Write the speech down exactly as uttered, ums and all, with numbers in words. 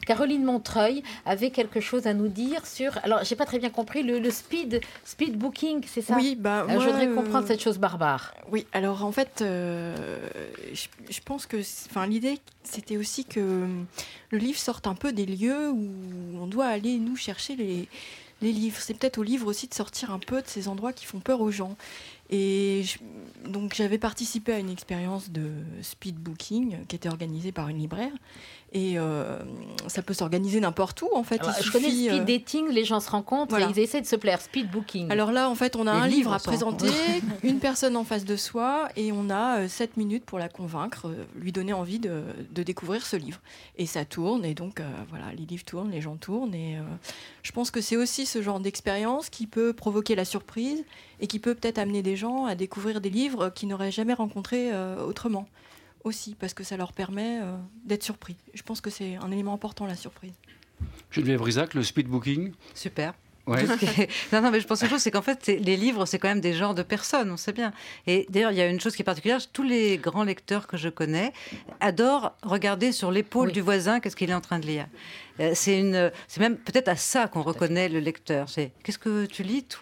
Caroline Montreuil avait quelque chose à nous dire sur... Alors, j'ai pas très bien compris, le, le speed, speed booking, c'est ça? Oui, bah, alors, moi, je voudrais euh... comprendre cette chose barbare. Oui, alors en fait, euh, je, je pense que... Enfin, l'idée, c'était aussi que le livre sorte un peu des lieux où on doit aller, nous, chercher les, les livres. C'est peut-être au livre aussi de sortir un peu de ces endroits qui font peur aux gens. Et je, donc j'avais participé à une expérience de speed booking qui était organisée par une libraire. Et euh, ça peut s'organiser n'importe où, en fait. Alors, il je suffit, connais speed euh... dating, les gens se rencontrent voilà. et ils essaient de se plaire. Speed booking. Alors là, en fait, on a les un livre à sont... présenter, une personne en face de soi, et on a euh, sept minutes pour la convaincre, euh, lui donner envie de, de découvrir ce livre. Et ça tourne, et donc, euh, voilà, les livres tournent, les gens tournent. Et euh, je pense que c'est aussi ce genre d'expérience qui peut provoquer la surprise et qui peut peut-être amener des gens à découvrir des livres qu'ils n'auraient jamais rencontrés euh, autrement. Aussi, parce que ça leur permet euh, d'être surpris. Je pense que c'est un élément important, la surprise. Geneviève Rizac, le speed booking. Super. Ouais. non, non, mais je pense que c'est qu'en fait, c'est, les livres, c'est quand même des genres de personnes, on sait bien. Et d'ailleurs, il y a une chose qui est particulière, tous les grands lecteurs que je connais adorent regarder sur l'épaule oui. du voisin qu'est-ce qu'il est en train de lire. C'est, une, c'est même peut-être à ça qu'on reconnaît le lecteur. C'est, qu'est-ce que tu lis, toi ?